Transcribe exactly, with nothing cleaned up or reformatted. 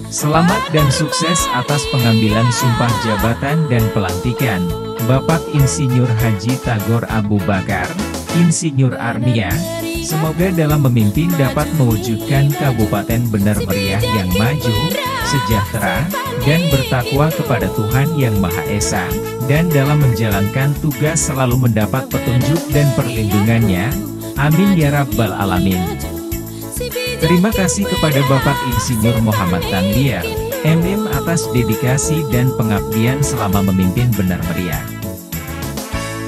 Selamat dan sukses atas pengambilan sumpah jabatan dan pelantikan, Bapak Insinyur Haji Tagor Abu Bakar, Insinyur Arnia. Semoga dalam memimpin dapat mewujudkan Kabupaten Benar Meriah yang maju, sejahtera, dan bertakwa kepada Tuhan Yang Maha Esa, dan dalam menjalankan tugas selalu mendapat petunjuk dan perlindungannya. Amin ya Rabbal Alamin. Terima kasih kepada Bapak Insinyur Muhammad Tandiar, M M atas dedikasi dan pengabdian selama memimpin Benar Meriah.